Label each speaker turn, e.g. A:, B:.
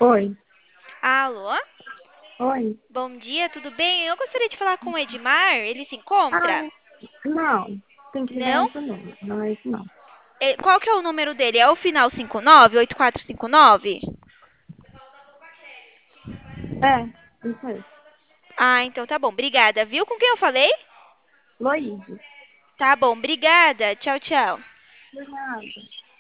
A: Oi,
B: Alô?
A: oi.
B: Bom dia, tudo bem? Eu gostaria de falar com o Edmar. Ele se encontra?
A: Ah, não, tem que ligar em
B: Não?
A: outro número, não é isso não.
B: Qual que é o número dele? É o final 59, 8459?
A: É, isso aí.
B: Ah, então tá bom. Obrigada. Viu com quem eu falei?
A: Luíde.
B: Tá bom, obrigada. Tchau, tchau.
A: Por nada.